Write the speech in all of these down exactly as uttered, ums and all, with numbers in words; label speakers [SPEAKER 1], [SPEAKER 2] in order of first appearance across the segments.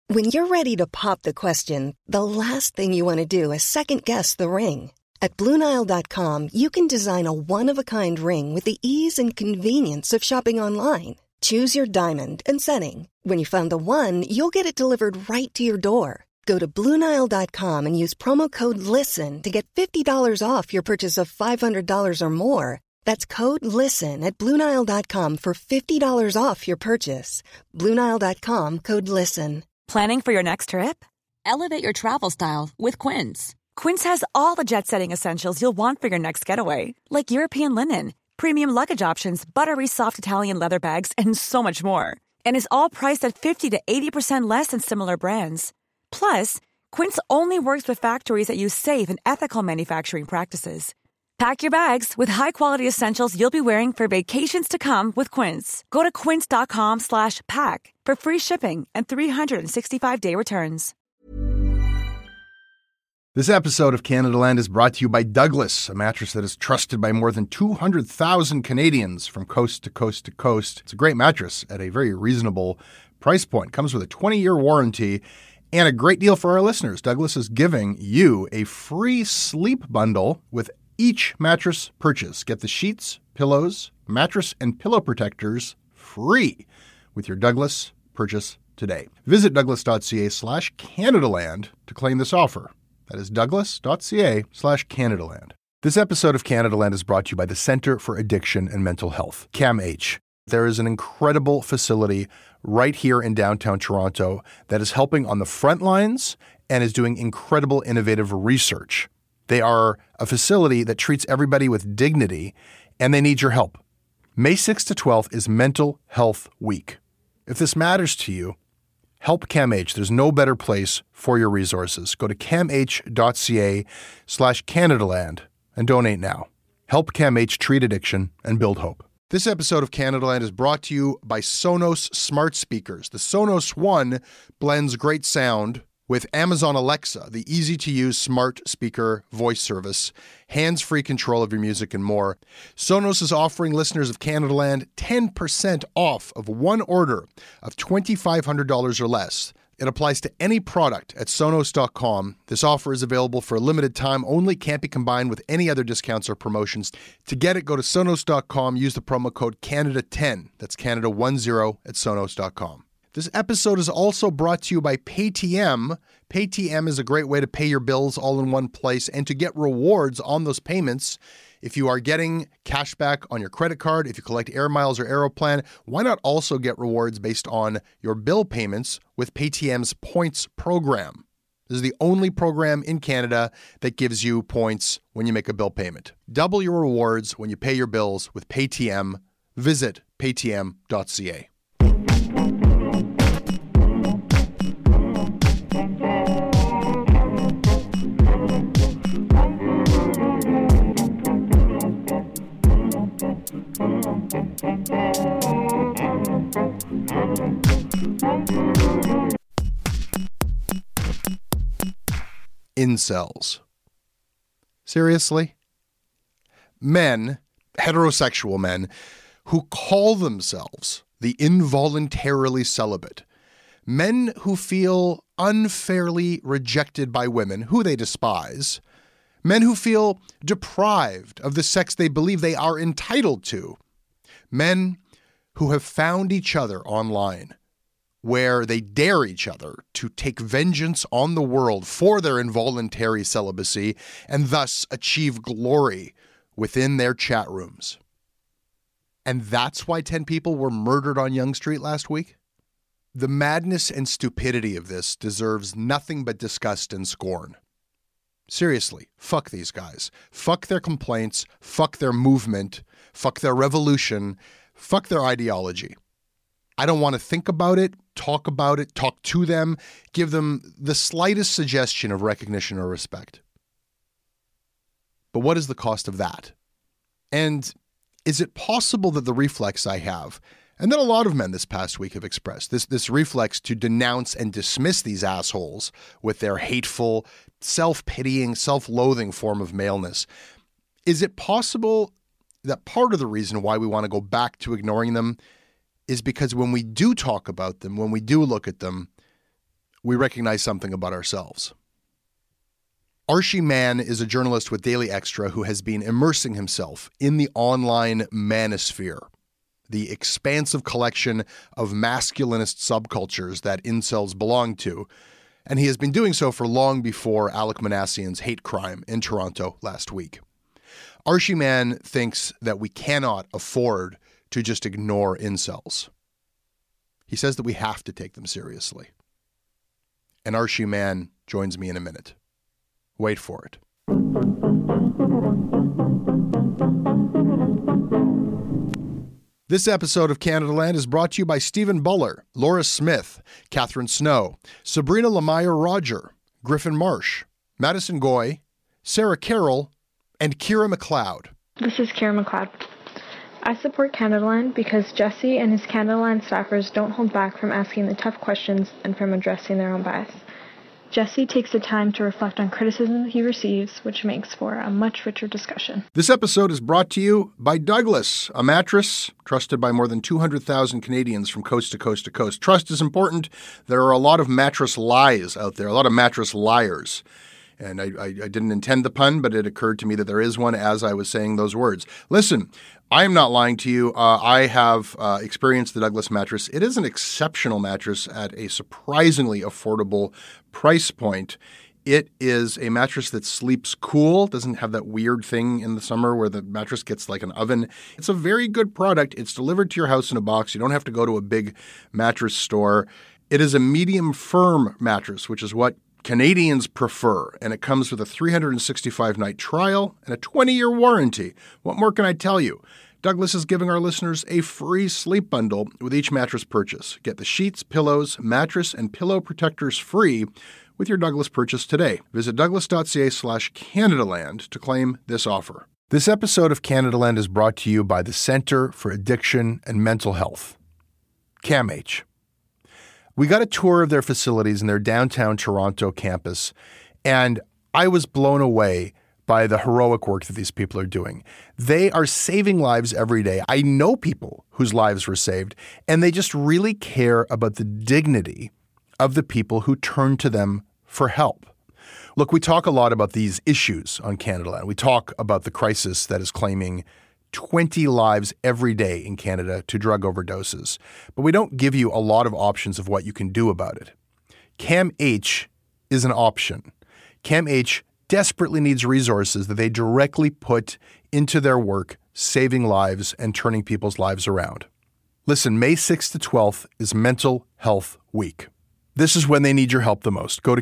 [SPEAKER 1] When you're ready to pop the question, the last thing you want to do is second-guess the ring. At Blue Nile dot com, you can design a one-of-a-kind ring with the ease and convenience of shopping online. Choose your diamond and setting. When you find the one, you'll get it delivered right to your door. Go to Blue Nile dot com and use promo code LISTEN to get fifty dollars off your purchase of five hundred dollars or more. That's code LISTEN at Blue Nile dot com for fifty dollars off your purchase. Blue Nile dot com, code LISTEN.
[SPEAKER 2] Planning for your next trip? Elevate your travel style with Quince. Quince has all the jet-setting essentials you'll want for your next getaway, like European linen, premium luggage options, buttery soft Italian leather bags, and so much more. And is all priced at fifty to eighty percent less than similar brands. Plus, Quince only works with factories that use safe and ethical manufacturing practices. Pack your bags with high-quality essentials you'll be wearing for vacations to come with Quince. Go to quince.com slash pack for free shipping and three sixty-five day returns.
[SPEAKER 3] This episode of Canada Land is brought to you by Douglas, a mattress that is trusted by more than two hundred thousand Canadians from coast to coast to coast. It's a great mattress at a very reasonable price point. Comes with a twenty-year warranty and a great deal for our listeners. Douglas is giving you a free sleep bundle with each mattress purchase. Get the sheets, pillows, mattress, and pillow protectors free with your Douglas purchase today. Visit douglas.ca slash Canadaland to claim this offer. That is douglas.ca slash Canadaland. This episode of Canada Land is brought to you by the Centre for Addiction and Mental Health, CAMH. There is an incredible facility right here in downtown Toronto that is helping on the front lines and is doing incredible innovative research. They are a facility that treats everybody with dignity, and they need your help. May sixth to twelfth is Mental Health Week. If this matters to you, help CAMH. There's no better place for your resources. Go to camh.ca slash Canadaland and donate now. Help CAMH treat addiction and build hope. This episode of Canada Land is brought to you by Sonos smart speakers. The Sonos One blends great sound with Amazon Alexa, the easy-to-use smart speaker voice service, hands-free control of your music, and more. Sonos is offering listeners of Canada Land ten percent off of one order of two thousand five hundred dollars or less. It applies to any product at sonos dot com. This offer is available for a limited time only, can't be combined with any other discounts or promotions. To get it, go to sonos dot com, use the promo code Canada ten. That's Canada ten at sonos dot com. This episode is also brought to you by Paytm. Paytm is a great way to pay your bills all in one place and to get rewards on those payments. If you are getting cash back on your credit card, if you collect Air Miles or Aeroplan, why not also get rewards based on your bill payments with Paytm's points program? This is the only program in Canada that gives you points when you make a bill payment. Double your rewards when you pay your bills with Paytm. Visit paytm dot c a. Incels. Seriously? Men, heterosexual men, who call themselves the involuntarily celibate. Men who feel unfairly rejected by women who they despise. Men who feel deprived of the sex they believe they are entitled to. Men who have found each other online, where they dare each other to take vengeance on the world for their involuntary celibacy and thus achieve glory within their chat rooms. And that's why ten people were murdered on Yonge Street last week? The madness and stupidity of this deserves nothing but disgust and scorn. Seriously, fuck these guys. Fuck their complaints. Fuck their movement. Fuck their revolution. Fuck their ideology. I don't want to think about it, talk about it, talk to them, give them the slightest suggestion of recognition or respect. But what is the cost of that? And is it possible that the reflex I have, and that a lot of men this past week have expressed, this, this reflex to denounce and dismiss these assholes with their hateful, self-pitying, self-loathing form of maleness, is it possible that part of the reason why we want to go back to ignoring them is because when we do talk about them, when we do look at them, we recognize something about ourselves. Arshy Mann is a journalist with Daily Extra who has been immersing himself in the online manosphere, the expansive collection of masculinist subcultures that incels belong to. And he has been doing so for long before Alek Minassian's hate crime in Toronto last week. Arshy Mann thinks that we cannot afford to just ignore incels. He says that we have to take them seriously. And Arshy Mann joins me in a minute. Wait for it. This episode of Canada Land is brought to you by Stephen Buller, Laura Smith, Catherine Snow, Sabrina Lemire-Roger, Griffin Marsh, Madison Goy, Sarah Carroll, and Kira McLeod.
[SPEAKER 4] This is Kira McLeod. I support Canada Land because Jesse and his Canada Land staffers don't hold back from asking the tough questions and from addressing their own bias. Jesse takes the time to reflect on criticism he receives, which makes for a much richer discussion.
[SPEAKER 3] This episode is brought to you by Douglas, a mattress trusted by more than two hundred thousand Canadians from coast to coast to coast. Trust is important. There are a lot of mattress lies out there, a lot of mattress liars. And I, I, I didn't intend the pun, but it occurred to me that there is one as I was saying those words. Listen, I am not lying to you. Uh, I have uh, experienced the Douglas mattress. It is an exceptional mattress at a surprisingly affordable price point. It is a mattress that sleeps cool, doesn't have that weird thing in the summer where the mattress gets like an oven. It's a very good product. It's delivered to your house in a box. You don't have to go to a big mattress store. It is a medium firm mattress, which is what Canadians prefer, and it comes with a three hundred sixty-five night trial and a twenty-year warranty. What more can I tell you? Douglas is giving our listeners a free sleep bundle with each mattress purchase. Get the sheets, pillows, mattress, and pillow protectors free with your Douglas purchase today. Visit douglas.ca slash Canadaland to claim this offer. This episode of Canada Land is brought to you by the Centre for Addiction and Mental Health, CAMH. We got a tour of their facilities in their downtown Toronto campus, and I was blown away by the heroic work that these people are doing. They are saving lives every day. I know people whose lives were saved, and they just really care about the dignity of the people who turn to them for help. Look, we talk a lot about these issues on Canada Land. We talk about the crisis that is claiming twenty lives every day in Canada to drug overdoses. But we don't give you a lot of options of what you can do about it. CAMH is an option. CAMH desperately needs resources that they directly put into their work, saving lives and turning people's lives around. Listen, May sixth to twelfth is Mental Health Week. This is when they need your help the most. Go to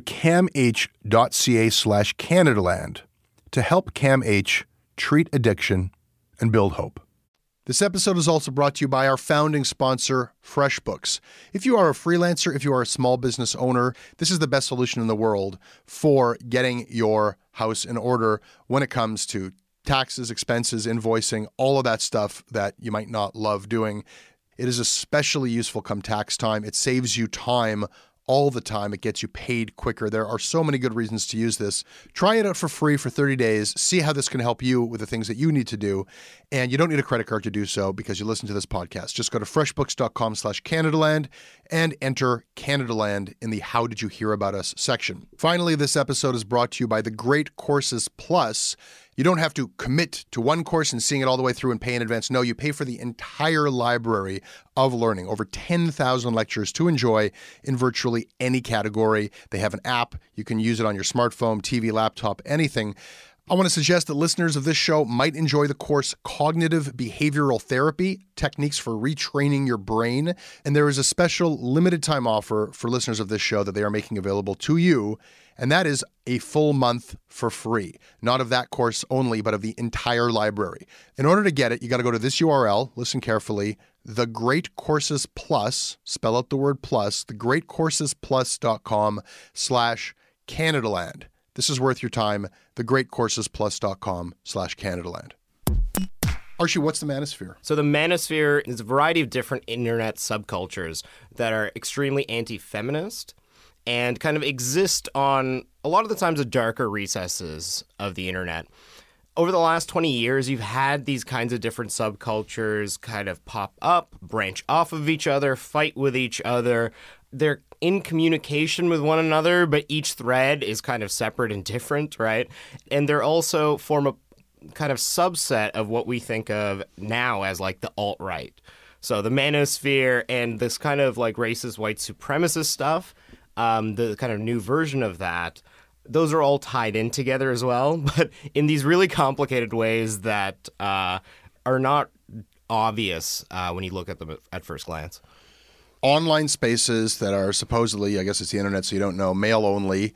[SPEAKER 3] camh.ca slash Canadaland to help CAMH treat addiction and build hope. This episode is also brought to you by our founding sponsor, FreshBooks. If you are a freelancer, if you are a small business owner, this is the best solution in the world for getting your house in order when it comes to taxes, expenses, invoicing, all of that stuff that you might not love doing. It is especially useful come tax time. It saves you time all the time. It gets you paid quicker. There are so many good reasons to use this. Try it out for free for thirty days. See how this can help you with the things that you need to do. And you don't need a credit card to do so because you listen to this podcast. Just go to freshbooks.com slash Canadaland and enter Canadaland in the How Did You Hear About Us section. Finally, this episode is brought to you by the Great Courses Plus. You don't have to commit to one course and seeing it all the way through and pay in advance. No, you pay for the entire library of learning. Over ten thousand lectures to enjoy in virtually any category. They have an app. You can use it on your smartphone, T V, laptop, anything. I want to suggest that listeners of this show might enjoy the course Cognitive Behavioral Therapy, Techniques for Retraining Your Brain. And there is a special limited time offer for listeners of this show that they are making available to you. And that is a full month for free. Not of that course only, but of the entire library. In order to get it, you got to go to this U R L, listen carefully, The Great Courses Plus, spell out the word plus, thegreatcoursesplus.com slash Canadaland. This is worth your time, thegreatcoursesplus.com slash Canadaland. Arshy, what's the manosphere?
[SPEAKER 5] So the manosphere is a variety of different internet subcultures that are extremely anti-feminist and kind of exist on a lot of the times the darker recesses of the internet. Over the last twenty years, you've had these kinds of different subcultures kind of pop up, branch off of each other, fight with each other. They're in communication with one another, but each thread is kind of separate and different, right? And they're also form a kind of subset of what we think of now as like the alt-right. So the manosphere and this kind of like racist white supremacist stuff, um, the kind of new version of that, those are all tied in together as well, but in these really complicated ways that uh, are not obvious uh, when you look at them at first glance.
[SPEAKER 3] Online spaces that are supposedly, I guess it's the internet, so you don't know, male only,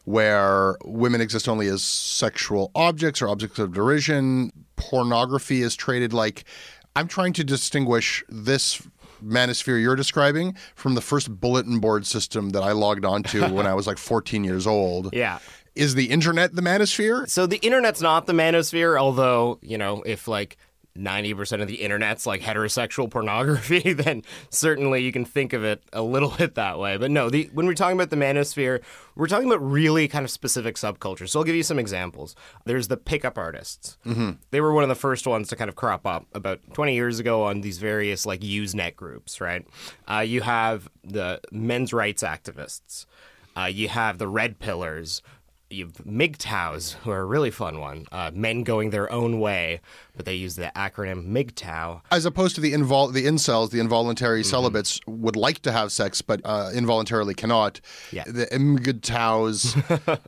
[SPEAKER 3] where women exist only as sexual objects or objects of derision. Pornography is traded like... I'm trying to distinguish this manosphere you're describing from the first bulletin board system that I logged onto when I was like fourteen years old.
[SPEAKER 5] Yeah.
[SPEAKER 3] Is the internet the manosphere?
[SPEAKER 5] So the internet's not the manosphere, although, you know, if like ninety percent of the internet's like heterosexual pornography, then certainly you can think of it a little bit that way. But no, the, when we're talking about the manosphere, we're talking about really kind of specific subcultures. So I'll give you some examples. There's the pickup artists. Mm-hmm. They were one of the first ones to kind of crop up about twenty years ago on these various like Usenet groups, right? Uh, you have the men's rights activists. Uh, you have the red pillars. You have M G T O Ws, who are a really fun one. Uh, men going their own way, but they use the acronym M G T O W.
[SPEAKER 3] As opposed to the invol- the incels, the involuntary mm-hmm. celibates, would like to have sex, but uh, involuntarily cannot.
[SPEAKER 5] Yeah.
[SPEAKER 3] The M G T O Ws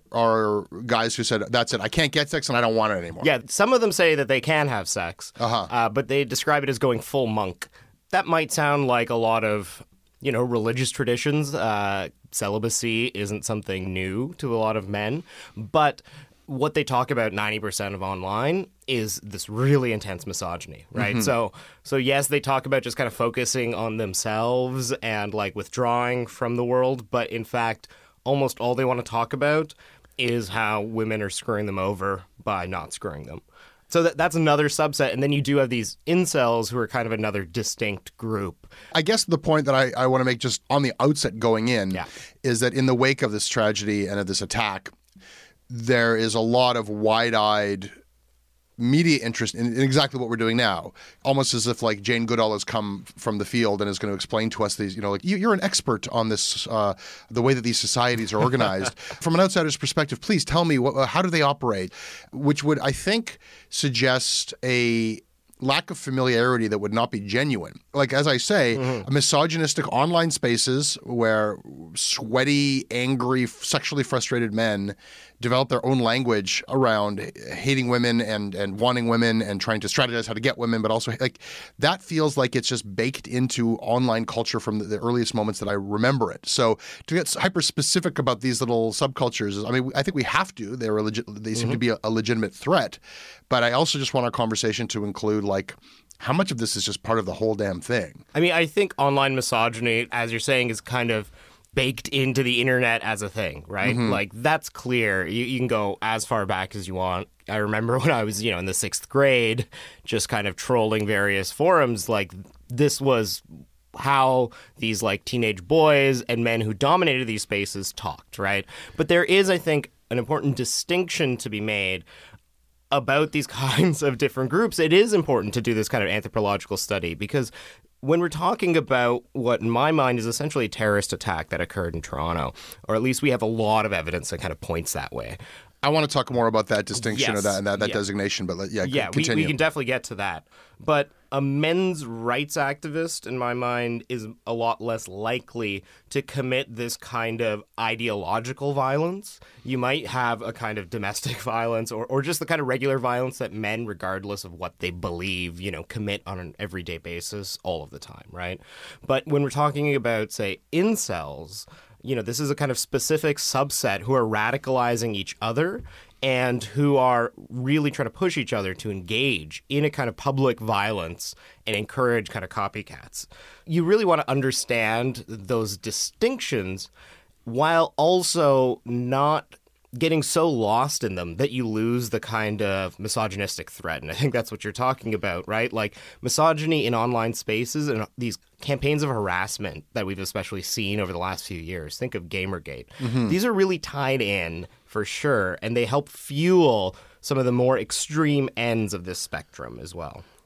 [SPEAKER 3] are guys who said, that's it, I can't get sex and I don't want it anymore.
[SPEAKER 5] Yeah, some of them say that they can have sex,
[SPEAKER 3] uh-huh.
[SPEAKER 5] uh, but they describe it as going full monk. That might sound like a lot of, you know, religious traditions. Uh, celibacy isn't something new to a lot of men, but what they talk about ninety percent of online is this really intense misogyny, right? Mm-hmm. So, so yes, they talk about just kind of focusing on themselves and like withdrawing from the world, but in fact, almost all they want to talk about is how women are screwing them over by not screwing them. So that, that's another subset. And then you do have these incels who are kind of another distinct group.
[SPEAKER 3] I guess the point that I, I want to make just on the outset going in
[SPEAKER 5] yeah.
[SPEAKER 3] is that in the wake of this tragedy and of this attack, there is a lot of wide-eyed media interest in, in exactly what we're doing now, almost as if like Jane Goodall has come from the field and is going to explain to us these, you know, like you, you're an expert on this, uh, the way that these societies are organized. From an outsider's perspective, please tell me what, how do they operate, which would, I think, suggest a lack of familiarity that would not be genuine. Like, as I say, mm-hmm. misogynistic online spaces where sweaty, angry, sexually frustrated men develop their own language around hating women and, and wanting women and trying to strategize how to get women, but also like that feels like it's just baked into online culture from the, the earliest moments that I remember it. So to get hyper specific about these little subcultures, I mean, I think we have to. They're a legit, they seem mm-hmm. to be a, a legitimate threat. But I also just want our conversation to include like how much of this is just part of the whole damn thing.
[SPEAKER 5] I mean, I think online misogyny, as you're saying, is kind of baked into the internet as a thing, right? Mm-hmm. Like, that's clear. You, you can go as far back as you want. I remember when I was, you know, in the sixth grade, just kind of trolling various forums, like, this was how these, like, teenage boys and men who dominated these spaces talked, right? But there is, I think, an important distinction to be made about these kinds of different groups. It is important to do this kind of anthropological study because when we're talking about what in my mind is essentially a terrorist attack that occurred in Toronto, or at least we have a lot of evidence that kind of points that way.
[SPEAKER 3] I want to talk more about that distinction
[SPEAKER 5] yes.
[SPEAKER 3] or that, and that, that
[SPEAKER 5] yeah.
[SPEAKER 3] designation, but let, yeah,
[SPEAKER 5] yeah,
[SPEAKER 3] continue.
[SPEAKER 5] We, we can definitely get to that. But a men's rights activist, in my mind, is a lot less likely to commit this kind of ideological violence. You might have a kind of domestic violence or, or just the kind of regular violence that men, regardless of what they believe, you know, commit on an everyday basis all of the time, right? But when we're talking about, say, incels, you know, this is a kind of specific subset who are radicalizing each other and who are really trying to push each other to engage in a kind of public violence and encourage kind of copycats. You really want to understand those distinctions while also not getting so lost in them that you lose the kind of misogynistic threat. And I think that's what you're talking about, right? Like misogyny in online spaces and these campaigns of harassment that we've especially seen over the last few years. Think of Gamergate. Mm-hmm. These are really tied in for sure, and they help fuel some of the more extreme ends of this spectrum as well.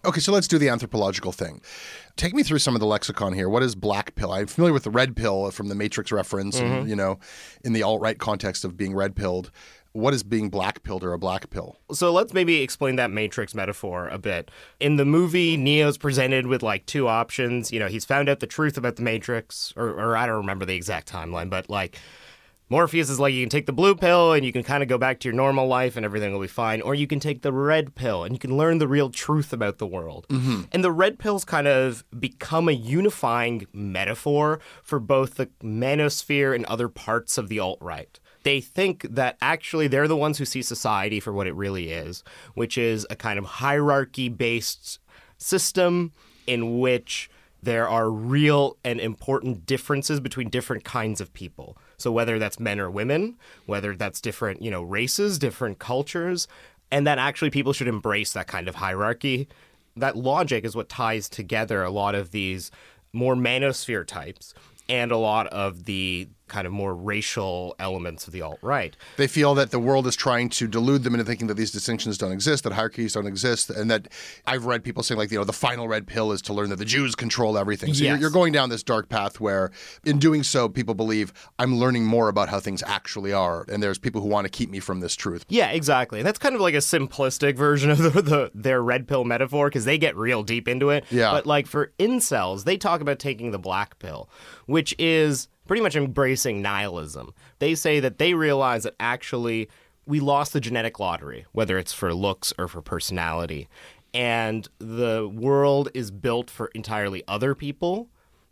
[SPEAKER 3] Okay, so let's do the anthropological thing. Take me through some of the lexicon here. What is black pill? I'm familiar with the red pill from the Matrix reference mm-hmm. and, you know, in the alt-right context of being red-pilled. What is being black-pilled or a black pill?
[SPEAKER 5] So let's maybe explain that Matrix metaphor a bit. In the movie, Neo's presented with like two options. You know, he's found out the truth about the Matrix, or, or I don't remember the exact timeline, but like Morpheus is like, you can take the blue pill and you can kind of go back to your normal life and everything will be fine. Or you can take the red pill and you can learn the real truth about the world. Mm-hmm. And the red pill's kind of become a unifying metaphor for both the manosphere and other parts of the alt-right. They think that actually they're the ones who see society for what it really is, which is a kind of hierarchy-based system in which there are real and important differences between different kinds of people. So whether that's men or women, whether that's different, you know, races, different cultures, and that actually people should embrace that kind of hierarchy. That logic is what ties together a lot of these more manosphere types and a lot of the kind of more racial elements of the alt-right.
[SPEAKER 3] They feel that the world is trying to delude them into thinking that these distinctions don't exist, that hierarchies don't exist, and that I've read people saying, like, you know, the final red pill is to learn that the Jews control everything. So yes. you're, you're going down this dark path where, in doing so, people believe I'm learning more about how things actually are, and there's people who want to keep me from this truth.
[SPEAKER 5] Yeah, exactly. And that's kind of like a simplistic version of the, the, their red pill metaphor, because they get real deep into it.
[SPEAKER 3] Yeah.
[SPEAKER 5] But, like, for incels, they talk about taking the black pill, which is pretty much embracing nihilism. They say that they realize that actually we lost the genetic lottery, whether it's for looks or for personality. And the world is built for entirely other people.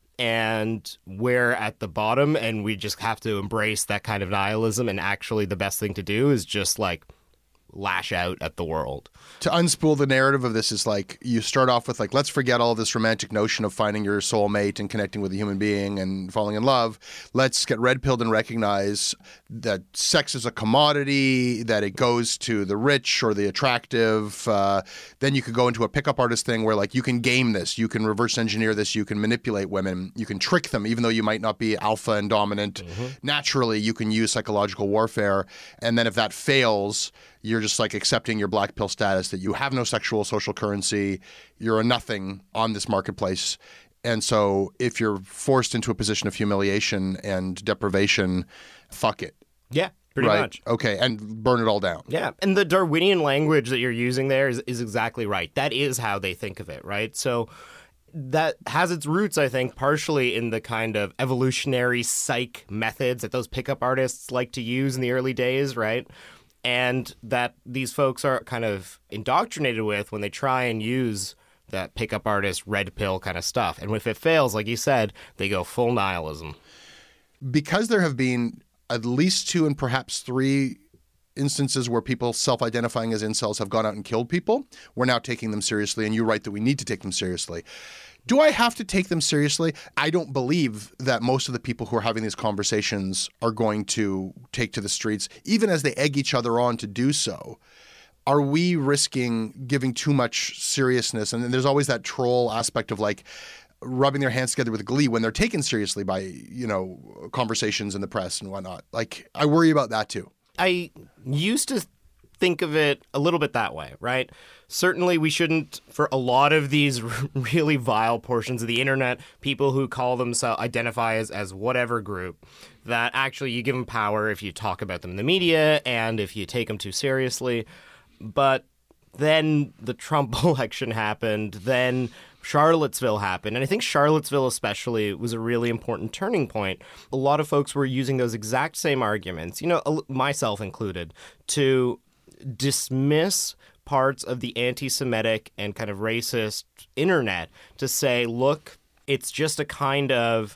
[SPEAKER 5] And we're at the bottom and we just have to embrace that kind of nihilism. And actually the best thing to do is just like lash out at the world.
[SPEAKER 3] To unspool the narrative of this is like you start off with like, let's forget all this romantic notion of finding your soulmate and connecting with a human being and falling in love. Let's get red-pilled and recognize that sex is a commodity, that it goes to the rich or the attractive. Uh, then you could go into a pickup artist thing where like you can game this, you can reverse engineer this, you can manipulate women, you can trick them, even though you might not be alpha and dominant. Mm-hmm. Naturally, you can use psychological warfare. And then if that fails, you're just like accepting your black pill status, that you have no sexual social currency, you're a nothing on this marketplace. And so if you're forced into a position of humiliation and deprivation, fuck it.
[SPEAKER 5] Yeah, pretty
[SPEAKER 3] right?
[SPEAKER 5] much.
[SPEAKER 3] Okay, and burn it all down.
[SPEAKER 5] Yeah, and the Darwinian language that you're using there is, is exactly right. That is how they think of it, right? So that has its roots, I think, partially in the kind of evolutionary psych methods that those pickup artists like to use in the early days, right? And that these folks are kind of indoctrinated with when they try and use that pickup artist red pill kind of stuff. And if it fails, like you said, they go full nihilism.
[SPEAKER 3] Because there have been at least two and perhaps three instances where people self-identifying as incels have gone out and killed people, we're now taking them seriously, and you write that we need to take them seriously. Do I have to take them seriously? I don't believe that most of the people who are having these conversations are going to take to the streets, even as they egg each other on to do so. Are we risking giving too much seriousness? And then there's always that troll aspect of like rubbing their hands together with glee when they're taken seriously by, you know, conversations in the press and whatnot. Like, I worry about that too.
[SPEAKER 5] I used to think of it a little bit that way, right? Certainly we shouldn't, for a lot of these really vile portions of the internet, people who call themselves, identify as, as whatever group, that actually you give them power if you talk about them in the media and if you take them too seriously. But then the Trump election happened, then Charlottesville happened, and I think Charlottesville especially was a really important turning point. A lot of folks were using those exact same arguments, you know, myself included, to dismiss parts of the anti-Semitic and kind of racist internet to say, look, it's just a kind of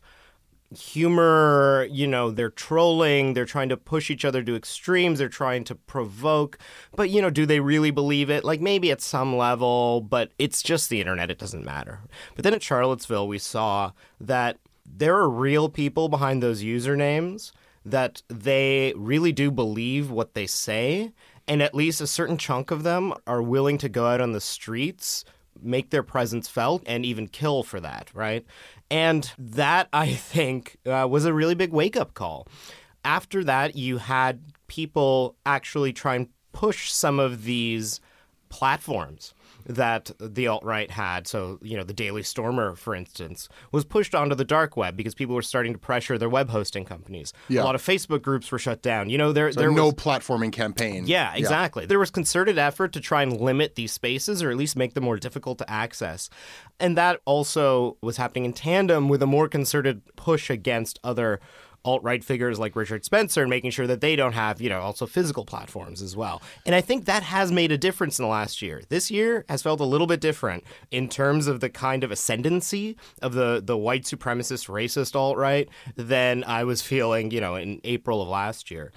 [SPEAKER 5] humor, you know, they're trolling, they're trying to push each other to extremes, they're trying to provoke, but, you know, do they really believe it? Like, maybe at some level, but it's just the internet, it doesn't matter. But then at Charlottesville, we saw that there are real people behind those usernames, that they really do believe what they say, and at least a certain chunk of them are willing to go out on the streets, make their presence felt, and even kill for that, right? And that, I think, uh, was a really big wake-up call. After that, you had people actually try and push some of these platforms that the alt-right had, so, you know, the Daily Stormer, for instance, was pushed onto the dark web because people were starting to pressure their web hosting companies.
[SPEAKER 3] Yeah.
[SPEAKER 5] A lot of Facebook groups were shut down. You know, there,
[SPEAKER 3] so
[SPEAKER 5] there
[SPEAKER 3] no
[SPEAKER 5] was...
[SPEAKER 3] platforming campaign.
[SPEAKER 5] Yeah, exactly. Yeah. There was concerted effort to try and limit these spaces or at least make them more difficult to access. And that also was happening in tandem with a more concerted push against other alt-right figures like Richard Spencer and making sure that they don't have, you know, also physical platforms as well. And I think that has made a difference in the last year. This year has felt a little bit different in terms of the kind of ascendancy of the, the white supremacist, racist alt-right than I was feeling, you know, in April of last year.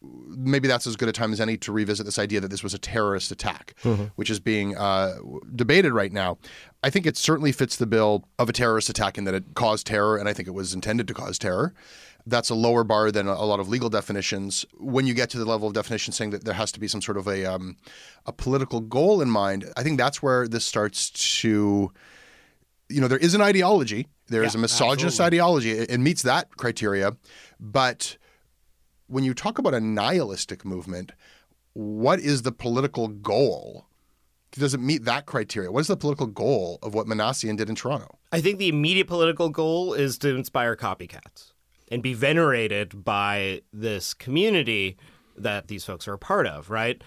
[SPEAKER 3] Maybe that's as good a time as any to revisit this idea that this was a terrorist attack, mm-hmm. which is being uh, debated right now. I think it certainly fits the bill of a terrorist attack in that it caused terror, and I think it was intended to cause terror. That's a lower bar than a lot of legal definitions. When you get to the level of definition saying that there has to be some sort of a um, a political goal in mind, I think that's where this starts to, you know, there is an ideology. There yeah, is a misogynist absolutely. ideology. It, it meets that criteria. But when you talk about a nihilistic movement, what is the political goal? Does it meet that criteria? What is the political goal of what Minassian did in Toronto?
[SPEAKER 5] I think the immediate political goal is to inspire copycats and be venerated by this community that these folks are a part of, right?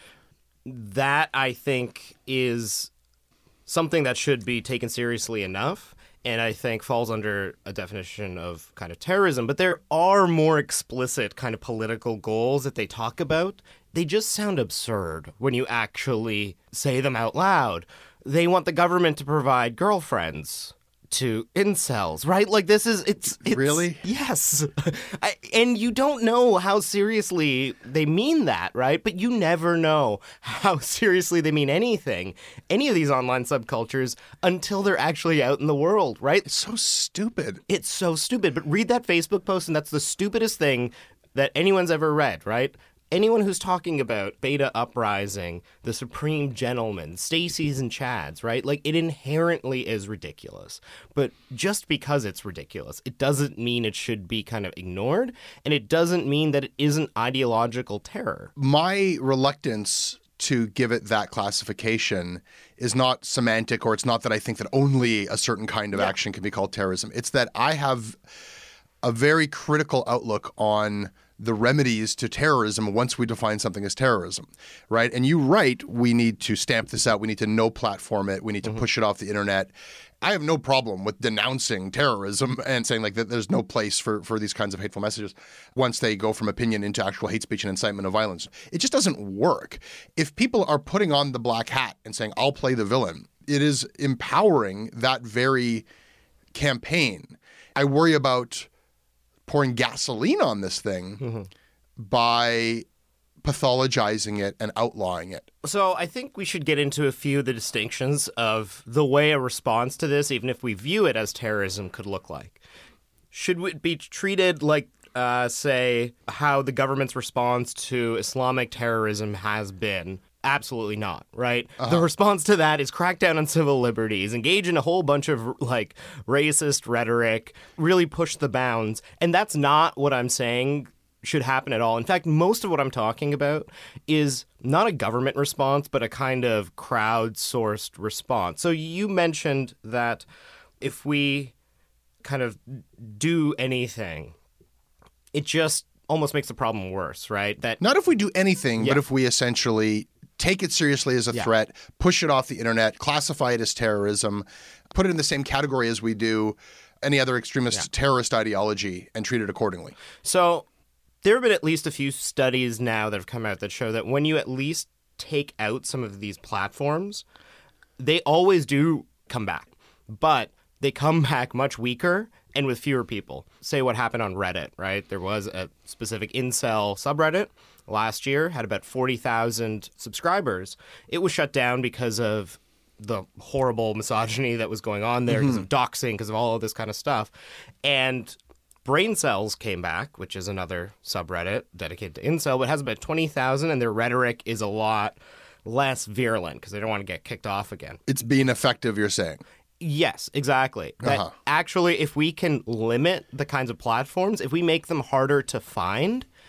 [SPEAKER 5] That, I think, is something that should be taken seriously enough, and I think falls under a definition of kind of terrorism. But there are more explicit kind of political goals that they talk about. They just sound absurd when you actually say them out loud. They want the government to provide girlfriends to incels, right? Like this is, it's... it's
[SPEAKER 3] really?
[SPEAKER 5] Yes. I, and you don't know how seriously they mean that, right? But you never know how seriously they mean anything, any of these online subcultures, until they're actually out in the world, right?
[SPEAKER 3] It's so stupid.
[SPEAKER 5] It's so stupid. But read that Facebook post, and that's the stupidest thing that anyone's ever read, right? Anyone who's talking about Beta Uprising, the Supreme Gentlemen, Stacey's and Chad's, right? Like, it inherently is ridiculous. But just because it's ridiculous, it doesn't mean it should be kind of ignored, and it doesn't mean that it isn't ideological terror.
[SPEAKER 3] My reluctance to give it that classification is not semantic, or it's not that I think that only a certain kind of yeah. action can be called terrorism. It's that I have a very critical outlook on the remedies to terrorism once we define something as terrorism, right? And you write, we need to stamp this out. We need to no platform it. We need to mm-hmm. push it off the internet. I have no problem with denouncing terrorism and saying like that there's no place for, for these kinds of hateful messages once they go from opinion into actual hate speech and incitement of violence. It just doesn't work. If people are putting on the black hat and saying, I'll play the villain, it is empowering that very campaign. I worry about pouring gasoline on this thing mm-hmm. by pathologizing it and outlawing it.
[SPEAKER 5] So I think we should get into a few of the distinctions of the way a response to this, even if we view it as terrorism, could look like. Should it be treated like, uh, say, how the government's response to Islamic terrorism has been? Absolutely not, right? Uh-huh. The response to that is crack down on civil liberties, engage in a whole bunch of like racist rhetoric, really push the bounds. And that's not what I'm saying should happen at all. In fact, most of what I'm talking about is not a government response, but a kind of crowdsourced response. So you mentioned that if we kind of do anything, it just almost makes the problem worse, right? That
[SPEAKER 3] not if we do anything, yeah. but if we essentially take it seriously as a yeah. threat, push it off the internet, classify it as terrorism, put it in the same category as we do any other extremist yeah. terrorist ideology, and treat it accordingly.
[SPEAKER 5] So there have been at least a few studies now that have come out that show that when you at least take out some of these platforms, they always do come back. But they come back much weaker and with fewer people. Say what happened on Reddit, right? There was a specific incel subreddit last year, had about forty thousand subscribers. It was shut down because of the horrible misogyny that was going on there, because mm-hmm. of doxing, because of all of this kind of stuff. And Brain Cells came back, which is another subreddit dedicated to incel, but has about twenty thousand, and their rhetoric is a lot less virulent because they don't want to get kicked off again.
[SPEAKER 3] It's being effective, you're saying?
[SPEAKER 5] Yes, exactly. That uh-huh. actually, if we can limit the kinds of platforms, if we make them harder to find,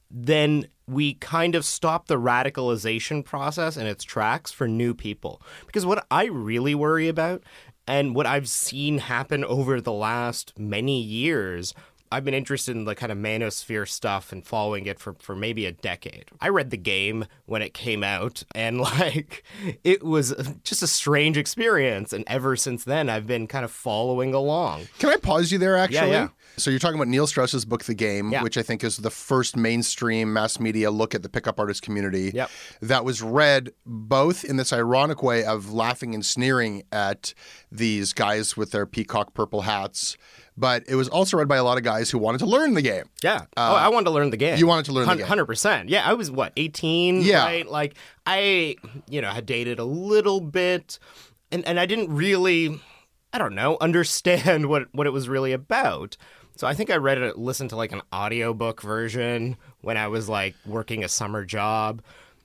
[SPEAKER 5] then we kind of stop the radicalization process in its tracks for new people. Because what I really worry about, and what I've seen happen over the last many years, I've been interested in the kind of manosphere stuff and following it for, for maybe a decade. I read The Game when it came out, and like it was just a strange experience. And ever since then, I've been kind of following along.
[SPEAKER 3] Can I pause you there, actually?
[SPEAKER 5] Yeah, yeah.
[SPEAKER 3] So you're talking about Neil Strauss's book, The Game,
[SPEAKER 5] yeah.
[SPEAKER 3] which I think is the first mainstream mass media look at the pickup artist community.
[SPEAKER 5] Yep.
[SPEAKER 3] That was read both in this ironic way of laughing and sneering at these guys with their peacock purple hats, but it was also read by a lot of guys who wanted to learn the game.
[SPEAKER 5] Yeah.
[SPEAKER 3] Uh,
[SPEAKER 5] oh, I wanted to learn the game.
[SPEAKER 3] You wanted to learn the game.
[SPEAKER 5] one hundred percent. Yeah, I was, what, eighteen?
[SPEAKER 3] Yeah.
[SPEAKER 5] Right? Like, I, you know, had dated a little bit, and, and I didn't really, I don't know, understand what, what it was really about. So I think I read it, listened to like an audiobook version when I was like working a summer job,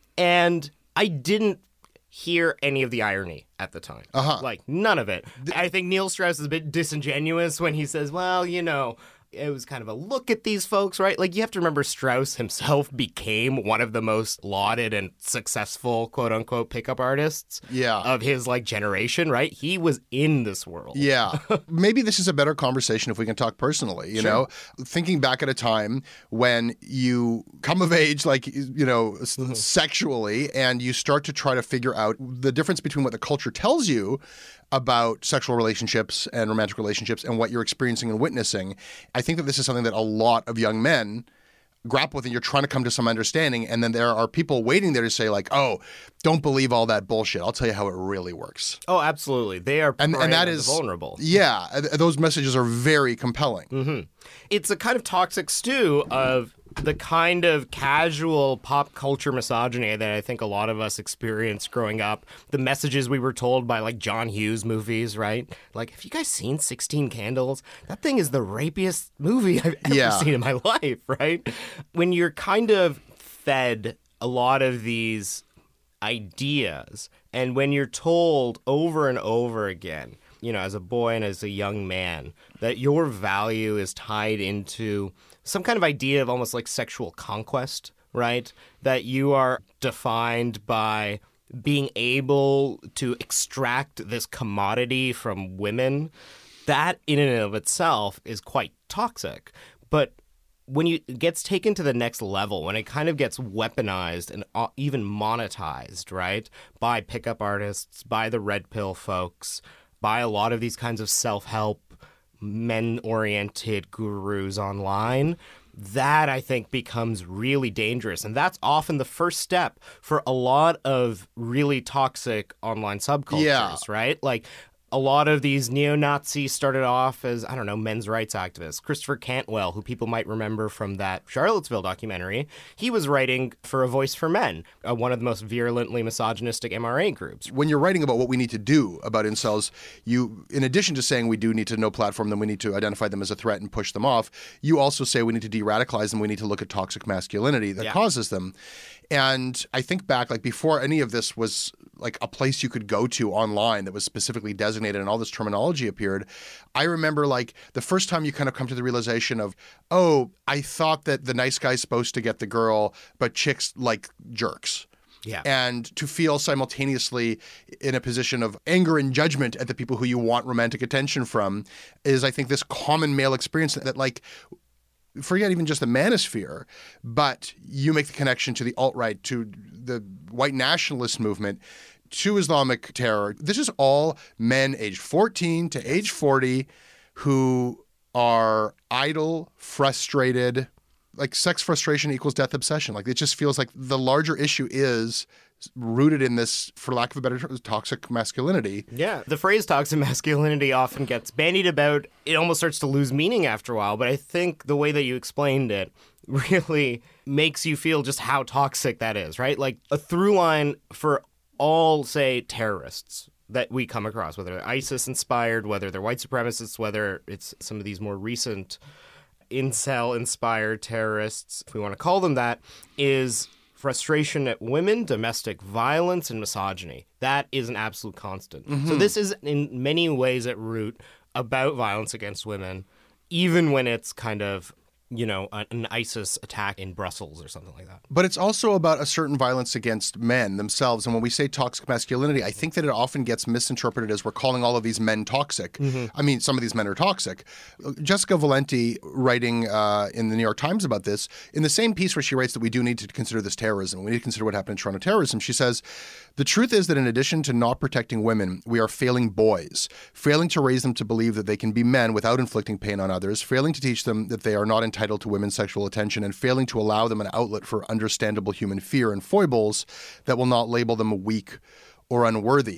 [SPEAKER 5] and I didn't hear any of the irony at the time.
[SPEAKER 3] Uh-huh.
[SPEAKER 5] Like, none of it. I think Neil Strauss is a bit disingenuous when he says, well, you know, it was kind of a look at these folks, right? Like, you have to remember Strauss himself became one of the most lauded and successful, quote-unquote, pickup artists
[SPEAKER 3] Yeah.
[SPEAKER 5] of his, like, generation, right? He was in this world.
[SPEAKER 3] Yeah. Maybe this is a better conversation if we can talk personally, you
[SPEAKER 5] Sure.
[SPEAKER 3] know? Thinking back at a time when you come of age, like, you know, s-
[SPEAKER 5] Mm-hmm.
[SPEAKER 3] sexually, and you start to try to figure out the difference between what the culture tells you about sexual relationships and romantic relationships and what you're experiencing and witnessing. I think that this is something that a lot of young men grapple with, and you're trying to come to some understanding, and then there are people waiting there to say like, oh, don't believe all that bullshit. I'll tell you how it really works.
[SPEAKER 5] Oh, absolutely. They are
[SPEAKER 3] And, and that
[SPEAKER 5] preying on
[SPEAKER 3] is
[SPEAKER 5] the vulnerable.
[SPEAKER 3] Yeah, th- those messages are very compelling.
[SPEAKER 5] Mm-hmm. It's a kind of toxic stew of the kind of casual pop culture misogyny that I think a lot of us experienced growing up. The messages we were told by like John Hughes movies, right? Like, have you guys seen sixteen Candles? That thing is the rapiest movie I've ever
[SPEAKER 3] Yeah.
[SPEAKER 5] seen in my life, right? When you're kind of fed a lot of these ideas, and when you're told over and over again, you know, as a boy and as a young man, that your value is tied into some kind of idea of almost like sexual conquest, right? That you are defined by being able to extract this commodity from women, that in and of itself is quite toxic. But when you, it gets taken to the next level, when it kind of gets weaponized and uh, even monetized, right, by pickup artists, by the red pill folks, by a lot of these kinds of self-help, men-oriented gurus online, that I think becomes really dangerous. And that's often the first step for a lot of really toxic online subcultures,
[SPEAKER 3] Yeah.
[SPEAKER 5] right? Like, a lot of these neo-Nazis started off as, I don't know, men's rights activists. Christopher Cantwell, who people might remember from that Charlottesville documentary, he was writing for A Voice for Men, uh, one of the most virulently misogynistic M R A groups.
[SPEAKER 3] When you're writing about what we need to do about incels, you, in addition to saying we do need to no platform them, we need to identify them as a threat and push them off, you also say we need to de-radicalize them, we need to look at toxic masculinity that
[SPEAKER 5] Yeah.
[SPEAKER 3] causes them. And I think back, like before any of this was like a place you could go to online that was specifically designated and all this terminology appeared, I remember like the first time you kind of come to the realization of, oh, I thought that the nice guy's supposed to get the girl, but chicks like jerks.
[SPEAKER 5] Yeah.
[SPEAKER 3] And to feel simultaneously in a position of anger and judgment at the people who you want romantic attention from is, I think, this common male experience that, like, forget even just the manosphere, but you make the connection to the alt-right, to the white nationalist movement, to Islamic terror. This is all men aged fourteen to age forty who are idle, frustrated. Like, sex frustration equals death obsession. Like, it just feels like the larger issue is rooted in this, for lack of a better term, toxic masculinity.
[SPEAKER 5] Yeah. The phrase toxic masculinity often gets bandied about. It almost starts to lose meaning after a while. But I think the way that you explained it really makes you feel just how toxic that is, right? Like, a through line for all, say, terrorists that we come across, whether they're ISIS-inspired, whether they're white supremacists, whether it's some of these more recent incel-inspired terrorists, if we want to call them that, is frustration at women, domestic violence, and misogyny. That is an absolute constant. Mm-hmm. So this is in many ways at root about violence against women, even when it's kind of you know, an ISIS attack in Brussels or something like that.
[SPEAKER 3] But it's also about a certain violence against men themselves. And when we say toxic masculinity, I think that it often gets misinterpreted as we're calling all of these men toxic. Mm-hmm. I mean, some of these men are toxic. Jessica Valenti, writing uh, in the New York Times about this, in the same piece where she writes that we do need to consider this terrorism, we need to consider what happened in Toronto terrorism, she says, the truth is that in addition to not protecting women, we are failing boys, failing to raise them to believe that they can be men without inflicting pain on others, failing to teach them that they are not entitled to women's sexual attention, and failing to allow them an outlet for understandable human fear and foibles that will not label them weak or unworthy.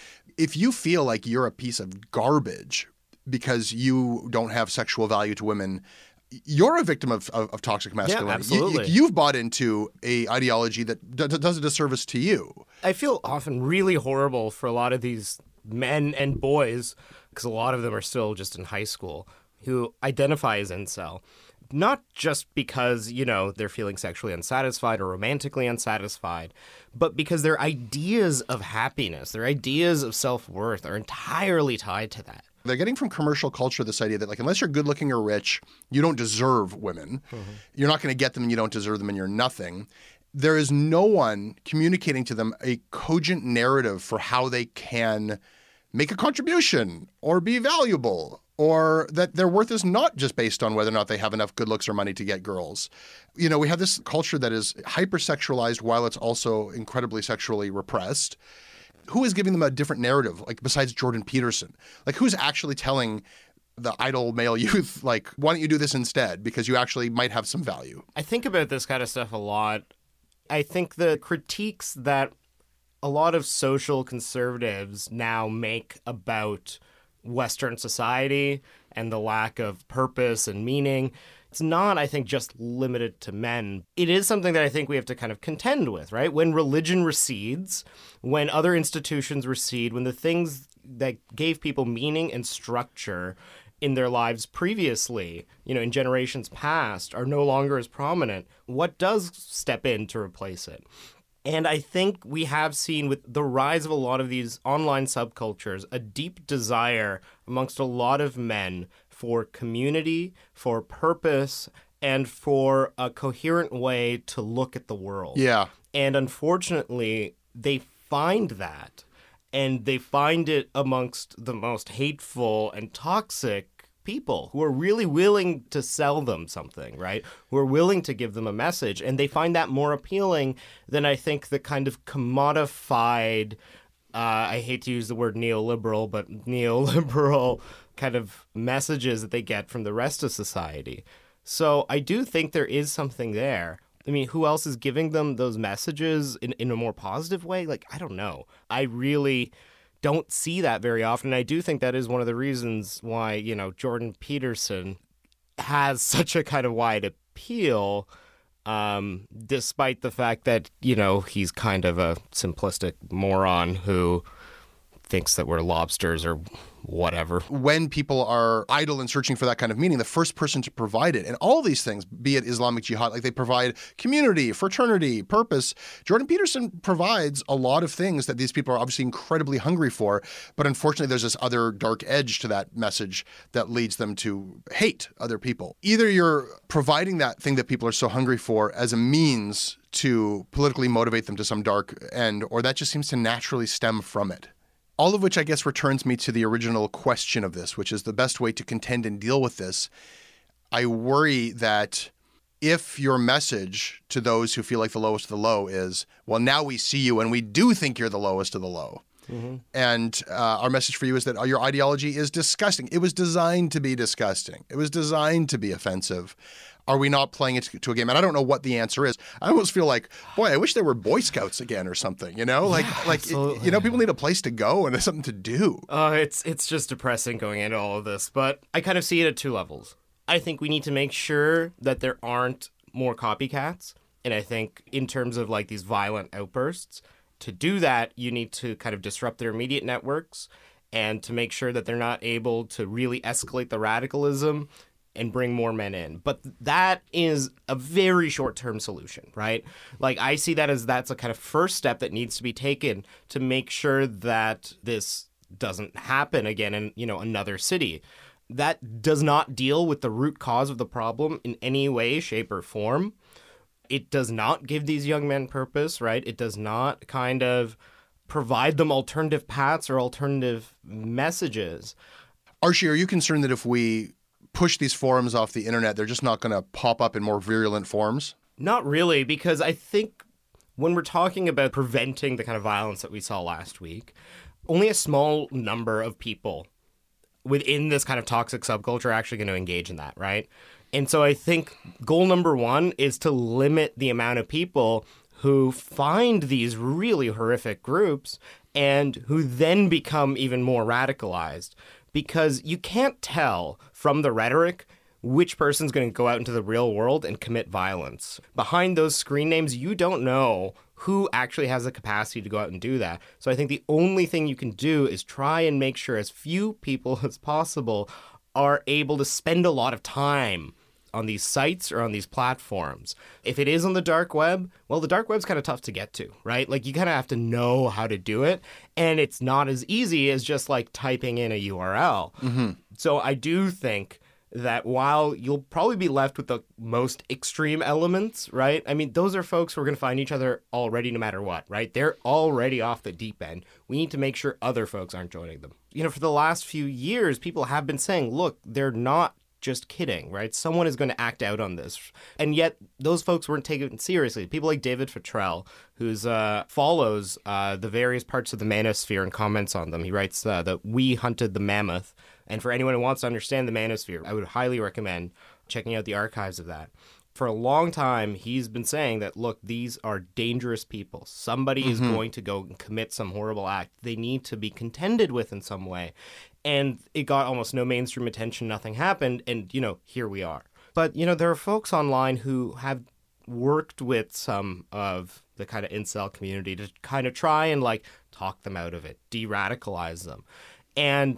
[SPEAKER 3] If you feel like you're a piece of garbage because you don't have sexual value to women, you're a victim of, of, of toxic masculinity.
[SPEAKER 5] Yeah, absolutely.
[SPEAKER 3] You, you've bought into a ideology that d- does a disservice to you.
[SPEAKER 5] I feel often really horrible for a lot of these men and boys, because a lot of them are still just in high school, who identify as incel. Not just because, you know, they're feeling sexually unsatisfied or romantically unsatisfied, but because their ideas of happiness, their ideas of self-worth are entirely tied to that.
[SPEAKER 3] They're getting from commercial culture this idea that, like, unless you're good looking or rich, you don't deserve women. Mm-hmm. You're not going to get them and you don't deserve them and you're nothing. There is no one communicating to them a cogent narrative for how they can make a contribution or be valuable, or that their worth is not just based on whether or not they have enough good looks or money to get girls. You know, we have this culture that is hypersexualized while it's also incredibly sexually repressed. Who is giving them a different narrative, like besides Jordan Peterson? Like, who's actually telling the idle male youth, like, why don't you do this instead? Because you actually might have some value.
[SPEAKER 5] I think about this kind of stuff a lot. I think the critiques that a lot of social conservatives now make about Western society and the lack of purpose and meaning, it's not, I think, just limited to men. It is something that I think we have to kind of contend with, right? When religion recedes, when other institutions recede, when the things that gave people meaning and structure in their lives previously, you know, in generations past, are no longer as prominent, what does step in to replace it? And I think we have seen with the rise of a lot of these online subcultures a deep desire amongst a lot of men for community, for purpose, and for a coherent way to look at the world.
[SPEAKER 3] Yeah.
[SPEAKER 5] And unfortunately, they find that, and they find it amongst the most hateful and toxic people who are really willing to sell them something, right? Who are willing to give them a message. And they find that more appealing than, I think, the kind of commodified, uh, I hate to use the word neoliberal, but neoliberal kind of messages that they get from the rest of society. So I do think there is something there. I mean, who else is giving them those messages in, in a more positive way? Like, I don't know. I really don't see that very often. I do think that is one of the reasons why, you know, Jordan Peterson has such a kind of wide appeal, um, despite the fact that, you know, he's kind of a simplistic moron who thinks that we're lobsters or whatever.
[SPEAKER 3] When people are idle and searching for that kind of meaning, the first person to provide it, and all these things, be it Islamic Jihad, like they provide community, fraternity, purpose. Jordan Peterson provides a lot of things that these people are obviously incredibly hungry for, but unfortunately there's this other dark edge to that message that leads them to hate other people. Either you're providing that thing that people are so hungry for as a means to politically motivate them to some dark end, or that just seems to naturally stem from it. All of which, I guess, returns me to the original question of this, which is the best way to contend and deal with this. I worry that if your message to those who feel like the lowest of the low is, well, now we see you and we do think you're the lowest of the low. Mm-hmm. And uh, our message for you is that your ideology is disgusting. It was designed to be disgusting. It was designed to be offensive. Are we not playing it to a game? And I don't know what the answer is. I almost feel like, boy, I wish there were Boy Scouts again or something, you know? Like,
[SPEAKER 5] yeah,
[SPEAKER 3] like it, you know, people need a place to go and something to do.
[SPEAKER 5] Uh, it's it's just depressing going into all of this. But I kind of see it at two levels. I think we need to make sure that there aren't more copycats. And I think in terms of like these violent outbursts, to do that, you need to kind of disrupt their immediate networks and to make sure that they're not able to really escalate the radicalism and bring more men in. But that is a very short-term solution, right? Like, I see that as that's a kind of first step that needs to be taken to make sure that this doesn't happen again in, you know, another city. that does not deal with the root cause of the problem in any way, shape, or form. It does not give these young men purpose, right? It does not kind of provide them alternative paths or alternative messages.
[SPEAKER 3] Archie, are you concerned that if we push these forums off the internet, they're just not going to pop up in more virulent forms?
[SPEAKER 5] Not really, because I think when we're talking about preventing the kind of violence that we saw last week, only a small number of people within this kind of toxic subculture are actually going to engage in that, right? And so I think goal number one is to limit the amount of people who find these really horrific groups and who then become even more radicalized. Because you can't tell from the rhetoric which person's going to go out into the real world and commit violence. Behind those screen names, you don't know who actually has the capacity to go out and do that. So I think the only thing you can do is try and make sure as few people as possible are able to spend a lot of time on these sites or on these platforms. If it is on the dark web, well, the dark web's kind of tough to get to, right? Like, you kind of have to know how to do it, and it's not as easy as just like typing in a U R L. Mm-hmm. So I do think that while you'll probably be left with the most extreme elements, right? I mean, those are folks who are going to find each other already no matter what, right? They're already off the deep end. We need to make sure other folks aren't joining them. You know, for the last few years, people have been saying, look, they're not just kidding, right? Someone is going to act out on this. And yet those folks weren't taken seriously. People like David Futrell, who uh, follows uh, the various parts of the manosphere and comments on them. He writes uh, that we hunted the mammoth. And for anyone who wants to understand the manosphere, I would highly recommend checking out the archives of that. For a long time, he's been saying that, look, these are dangerous people. Somebody mm-hmm. is going to go and commit some horrible act. They need to be contended with in some way. And it got almost no mainstream attention. Nothing happened. And, you know, here we are. But, you know, there are folks online who have worked with some of the kind of incel community to kind of try and, like, talk them out of it, de-radicalize them. And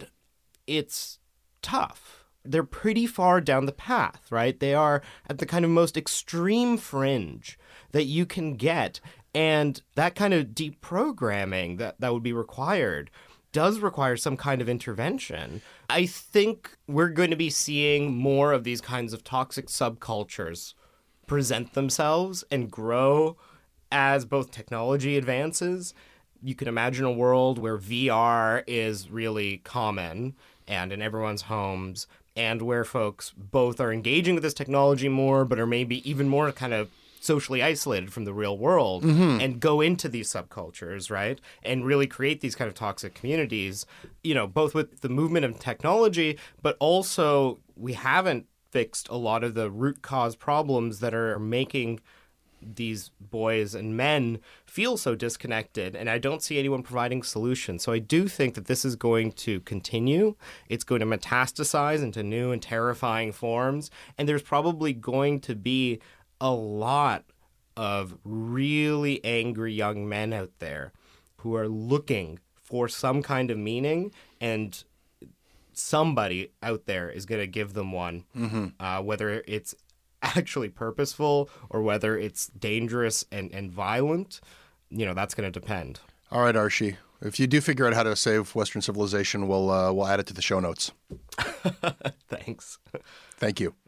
[SPEAKER 5] it's tough. They're pretty far down the path, right? They are at the kind of most extreme fringe that you can get. And that kind of deprogramming that, that would be required does require some kind of intervention. I think we're going to be seeing more of these kinds of toxic subcultures present themselves and grow as both technology advances. You can imagine a world where V R is really common and in everyone's homes, and where folks both are engaging with this technology more, but are maybe even more kind of socially isolated from the real world mm-hmm. and go into these subcultures, right? And really create these kind of toxic communities, you know, both with the movement of technology, but also we haven't fixed a lot of the root cause problems that are making these boys and men feel so disconnected, and I don't see anyone providing solutions. So I do think that this is going to continue. It's going to metastasize into new and terrifying forms, and there's probably going to be a lot of really angry young men out there who are looking for some kind of meaning, and somebody out there is going to give them one, mm-hmm. uh, whether it's actually purposeful or whether it's dangerous and, and violent. You know, that's going to depend.
[SPEAKER 3] All right, Archie. If you do figure out how to save Western civilization, we'll uh, we'll add it to the show notes.
[SPEAKER 5] Thanks.
[SPEAKER 3] Thank you.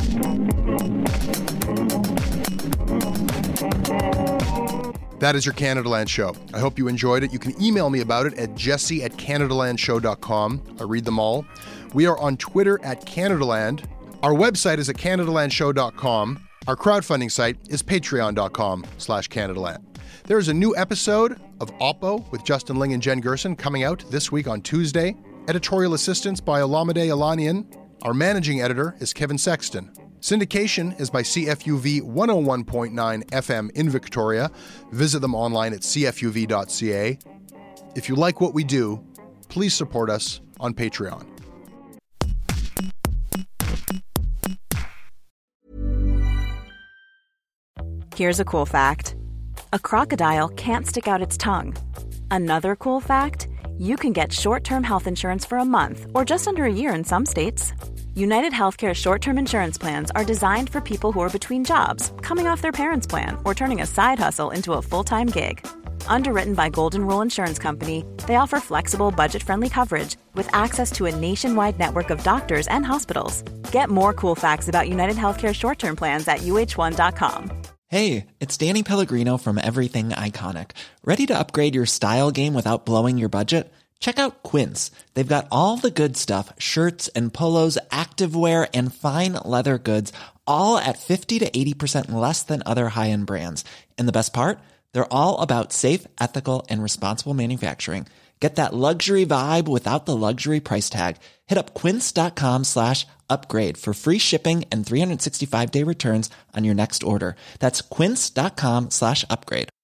[SPEAKER 3] That is your Canadaland Show. I hope you enjoyed it. You can email me about it at jesse at canadalandshow dot com. I read them all. We are on Twitter at Canadaland. Our website is at canadalandshow dot com. Our crowdfunding site is patreon dot com slash Canadaland. There is a new episode of Oppo with Justin Ling and Jen Gerson coming out this week on Tuesday. Editorial assistance by Olamide Alanian. Our managing editor is Kevin Sexton. Syndication is by C F U V one oh one point nine F M in Victoria. Visit them online at c f u v dot c a. If you like what we do, please support us on Patreon.
[SPEAKER 2] Here's a cool fact. A crocodile can't stick out its tongue. Another cool fact, you can get short-term health insurance for a month or just under a year in some states. United Healthcare short-term insurance plans are designed for people who are between jobs, coming off their parents' plan, or turning a side hustle into a full-time gig. Underwritten by Golden Rule Insurance Company, they offer flexible, budget-friendly coverage with access to a nationwide network of doctors and hospitals. Get more cool facts about United Healthcare short-term plans at U H one dot com.
[SPEAKER 6] Hey, it's Danny Pellegrino from Everything Iconic. Ready to upgrade your style game without blowing your budget? Check out Quince. They've got all the good stuff, shirts and polos, activewear, and fine leather goods, all at fifty to eighty percent less than other high-end brands. And the best part? They're all about safe, ethical, and responsible manufacturing. Get that luxury vibe without the luxury price tag. Hit up quince.com slash upgrade for free shipping and three sixty-five day returns on your next order. That's quince.com slash upgrade.